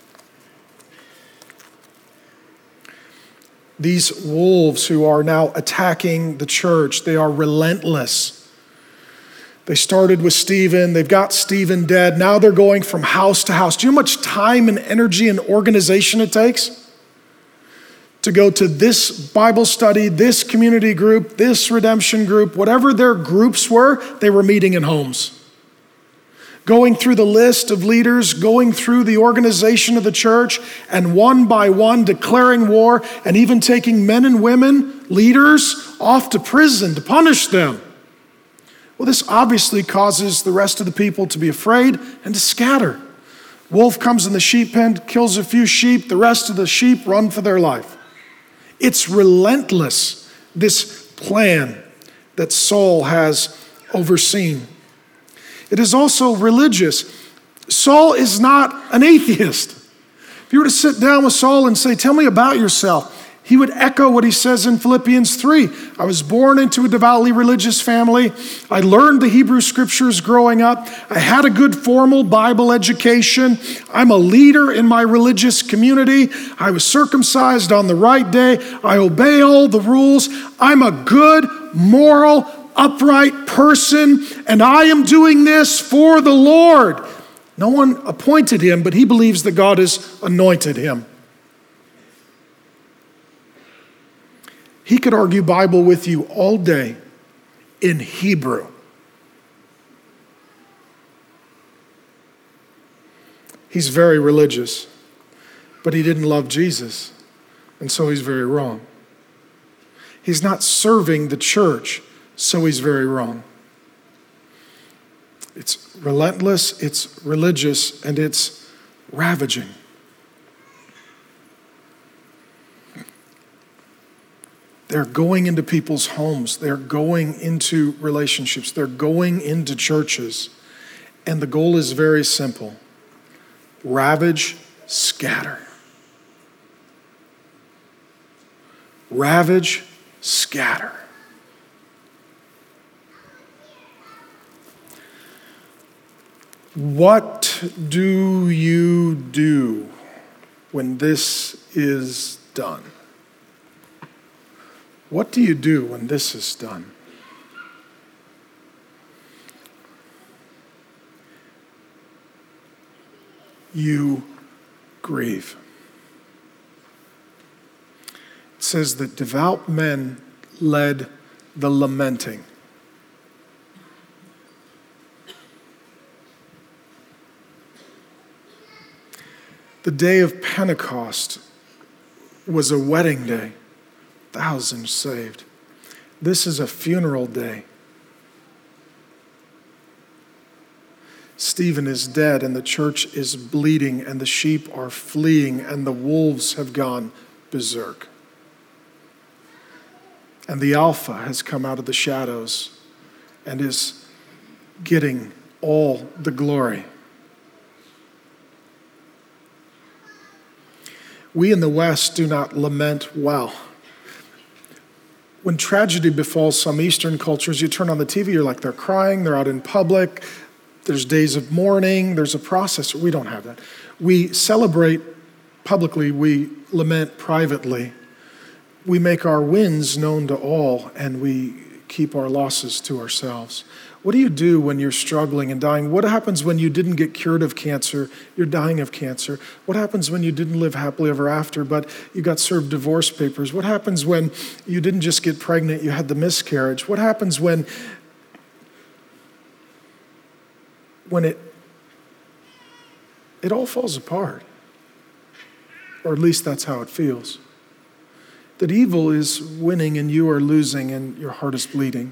These wolves who are now attacking the church, they are relentless. They started with Stephen. They've got Stephen dead. Now they're going from house to house. Do you know how much time and energy and organization it takes to go to this Bible study, this community group, this redemption group, whatever their groups were, they were meeting in homes. Going through the list of leaders, going through the organization of the church, and one by one declaring war, and even taking men and women, leaders, off to prison to punish them. Well, this obviously causes the rest of the people to be afraid and to scatter. Wolf comes in the sheep pen, kills a few sheep, the rest of the sheep run for their life. It's relentless, this plan that Saul has overseen. It is also religious. Saul is not an atheist. If you were to sit down with Saul and say, tell me about yourself, he would echo what he says in Philippians three. I was born into a devoutly religious family. I learned the Hebrew scriptures growing up. I had a good formal Bible education. I'm a leader in my religious community. I was circumcised on the right day. I obey all the rules. I'm a good, moral, upright person, and I am doing this for the Lord. No one appointed him, but he believes that God has anointed him. He could argue Bible with you all day in Hebrew. He's very religious, but he didn't love Jesus, and so he's very wrong. He's not serving the church, so he's very wrong. It's relentless, it's religious, and it's ravaging. They're going into people's homes. They're going into relationships. They're going into churches. And the goal is very simple. Ravage, scatter. Ravage, scatter. What do you do when this is done? What do you do when this is done? You grieve. It says that devout men led the lamenting. The day of Pentecost was a wedding day. Thousands saved. This is a funeral day. Stephen is dead and the church is bleeding and the sheep are fleeing and the wolves have gone berserk. And the Alpha has come out of the shadows and is getting all the glory. We in the West do not lament well. When tragedy befalls some Eastern cultures, you turn on the T V, you're like, they're crying, they're out in public, there's days of mourning, there's a process. We don't have that. We celebrate publicly, we lament privately. We make our wins known to all, and we keep our losses to ourselves. What do you do when you're struggling and dying? What happens when you didn't get cured of cancer, you're dying of cancer? What happens when you didn't live happily ever after, but you got served divorce papers? What happens when you didn't just get pregnant, you had the miscarriage? What happens when, when it, it all falls apart? Or at least that's how it feels. That evil is winning and you are losing and your heart is bleeding.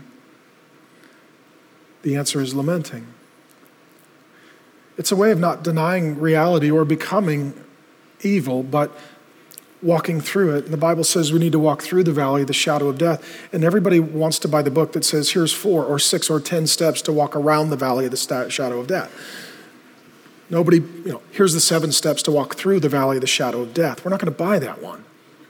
The answer is lamenting. It's a way of not denying reality or becoming evil, but walking through it. And the Bible says we need to walk through the valley of the shadow of death. And everybody wants to buy the book that says here's four or six or ten steps to walk around the valley of the sta- shadow of death. Nobody, you know, here's the seven steps to walk through the valley of the shadow of death. We're not going to buy that one.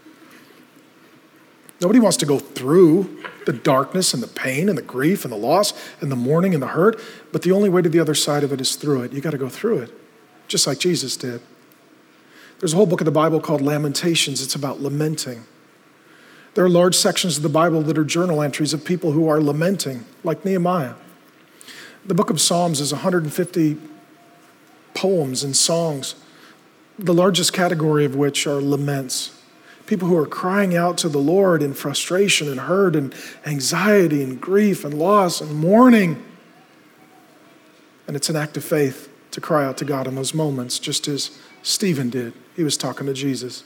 Nobody wants to go through the darkness and the pain and the grief and the loss and the mourning and the hurt, but the only way to the other side of it is through it. You got to go through it, just like Jesus did. There's a whole book of the Bible called Lamentations. It's about lamenting. There are large sections of the Bible that are journal entries of people who are lamenting, like Nehemiah. The book of Psalms is one hundred fifty poems and songs, the largest category of which are laments. People who are crying out to the Lord in frustration and hurt and anxiety and grief and loss and mourning. And it's an act of faith to cry out to God in those moments, just as Stephen did. He was talking to Jesus.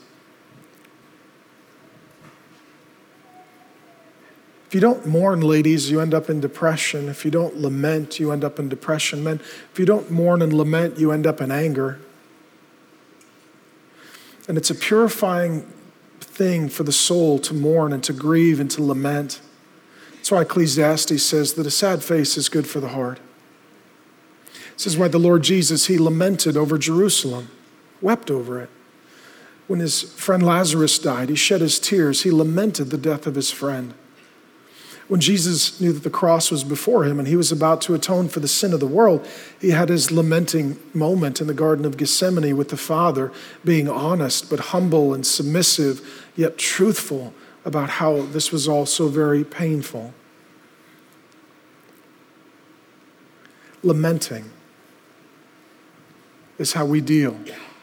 If you don't mourn, ladies, you end up in depression. If you don't lament, you end up in depression. Men, if you don't mourn and lament, you end up in anger. And it's a purifying thing for the soul to mourn and to grieve and to lament. That's why Ecclesiastes says that a sad face is good for the heart. This is why the Lord Jesus, he lamented over Jerusalem, wept over it. When his friend Lazarus died, he shed his tears. He lamented the death of his friend. When Jesus knew that the cross was before him and he was about to atone for the sin of the world, he had his lamenting moment in the Garden of Gethsemane with the Father, being honest but humble and submissive, yet truthful about how this was all so very painful. Lamenting is how we deal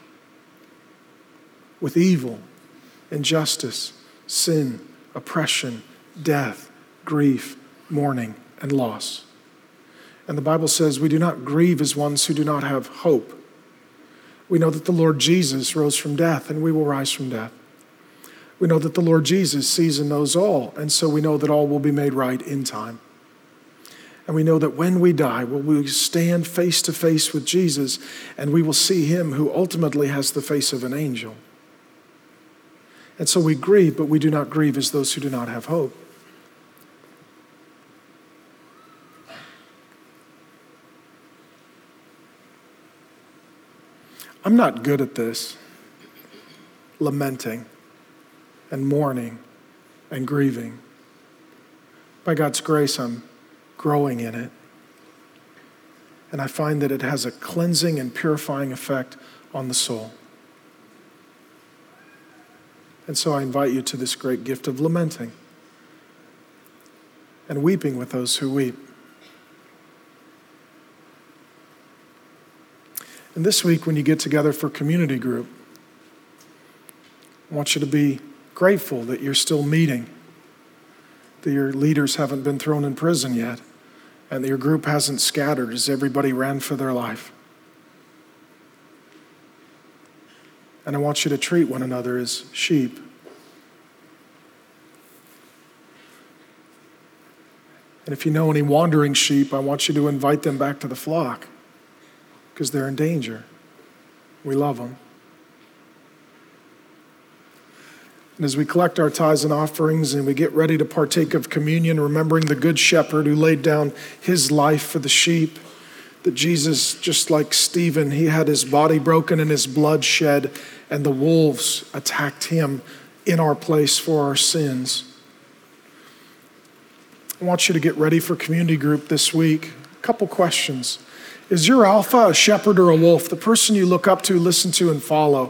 with evil, injustice, sin, oppression, death, grief, mourning, and loss. And the Bible says we do not grieve as ones who do not have hope. We know that the Lord Jesus rose from death, and we will rise from death. We know that the Lord Jesus sees and knows all, and so we know that all will be made right in time. And we know that when we die, we will stand face to face with Jesus, and we will see him who ultimately has the face of an angel. And so we grieve, but we do not grieve as those who do not have hope. I'm not good at this, lamenting and mourning and grieving. By God's grace, I'm growing in it. And I find that it has a cleansing and purifying effect on the soul. And so I invite you to this great gift of lamenting and weeping with those who weep. And this week, when you get together for community group, I want you to be grateful that you're still meeting, that your leaders haven't been thrown in prison yet, and that your group hasn't scattered as everybody ran for their life. And I want you to treat one another as sheep. And if you know any wandering sheep, I want you to invite them back to the flock, because they're in danger. We love them. And as we collect our tithes and offerings and we get ready to partake of communion, remembering the good shepherd who laid down his life for the sheep, that Jesus, just like Stephen, he had his body broken and his blood shed, and the wolves attacked him in our place for our sins. I want you to get ready for community group this week. A couple questions. Is your alpha a shepherd or a wolf? The person you look up to, listen to, and follow.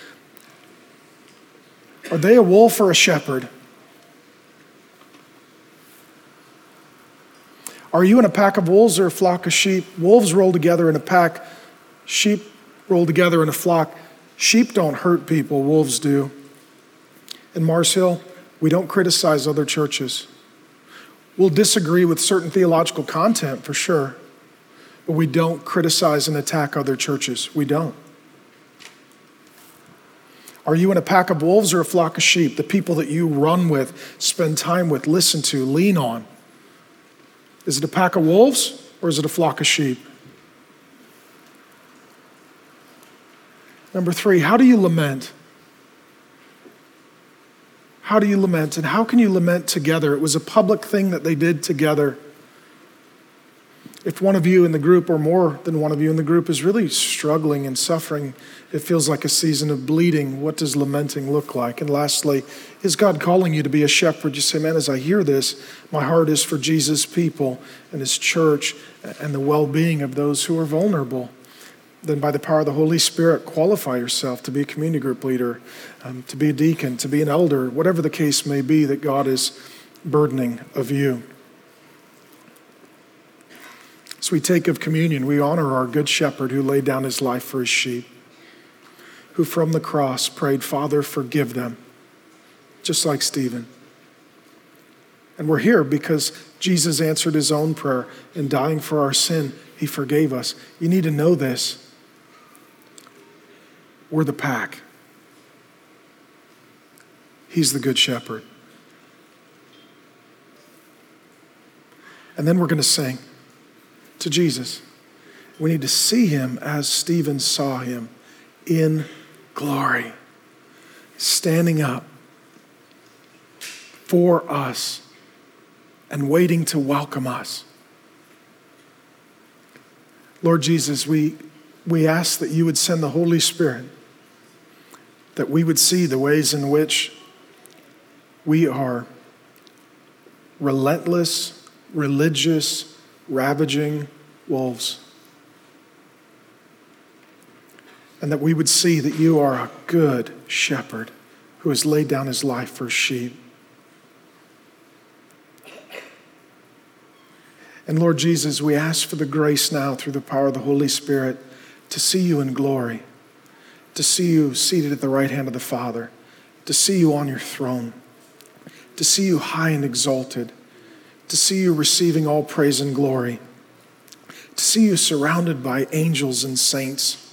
Are they a wolf or a shepherd? Are you in a pack of wolves or a flock of sheep? Wolves roll together in a pack. Sheep roll together in a flock. Sheep don't hurt people, wolves do. In Mars Hill, we don't criticize other churches. We'll disagree with certain theological content for sure, but we don't criticize and attack other churches. We don't. Are you in a pack of wolves or a flock of sheep? The people that you run with, spend time with, listen to, lean on. Is it a pack of wolves or is it a flock of sheep? Number three, how do you lament? How do you lament? And how can you lament together? It was a public thing that they did together. If one of you in the group or more than one of you in the group is really struggling and suffering, it feels like a season of bleeding. What does lamenting look like? And lastly, is God calling you to be a shepherd? You say, man, as I hear this, my heart is for Jesus' people and his church and the well-being of those who are vulnerable. Then by the power of the Holy Spirit, qualify yourself to be a community group leader, um, to be a deacon, to be an elder, whatever the case may be that God is burdening of you. As we take of communion, we honor our good shepherd who laid down his life for his sheep, who from the cross prayed, Father, forgive them, just like Stephen. And we're here because Jesus answered his own prayer in dying for our sin. He forgave us. You need to know this. We're the pack. He's the good shepherd. And then we're going to sing to Jesus. We need to see him as Stephen saw him, in glory, standing up for us and waiting to welcome us. Lord Jesus, we, we ask that you would send the Holy Spirit, that we would see the ways in which we are relentless, religious, ravaging wolves. And that we would see that you are a good shepherd who has laid down his life for sheep. And Lord Jesus, we ask for the grace now through the power of the Holy Spirit to see you in glory, to see you seated at the right hand of the Father, to see you on your throne, to see you high and exalted, to see you receiving all praise and glory, to see you surrounded by angels and saints.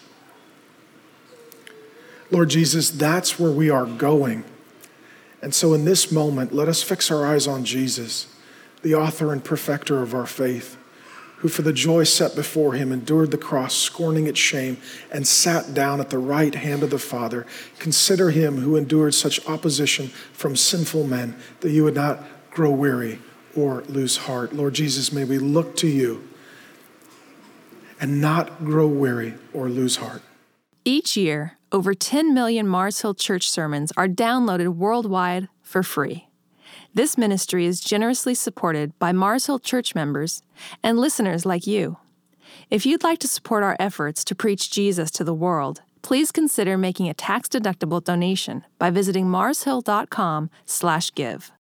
Lord Jesus, that's where we are going. And so in this moment, let us fix our eyes on Jesus, the author and perfecter of our faith, who for the joy set before him endured the cross, scorning its shame, and sat down at the right hand of the Father. Consider him who endured such opposition from sinful men, that you would not grow weary or lose heart. Lord Jesus, may we look to you and not grow weary or lose heart. Each year, over ten million Mars Hill Church sermons are downloaded worldwide for free. This ministry is generously supported by Mars Hill Church members and listeners like you. If you'd like to support our efforts to preach Jesus to the world, please consider making a tax-deductible donation by visiting marshill dot com slash give.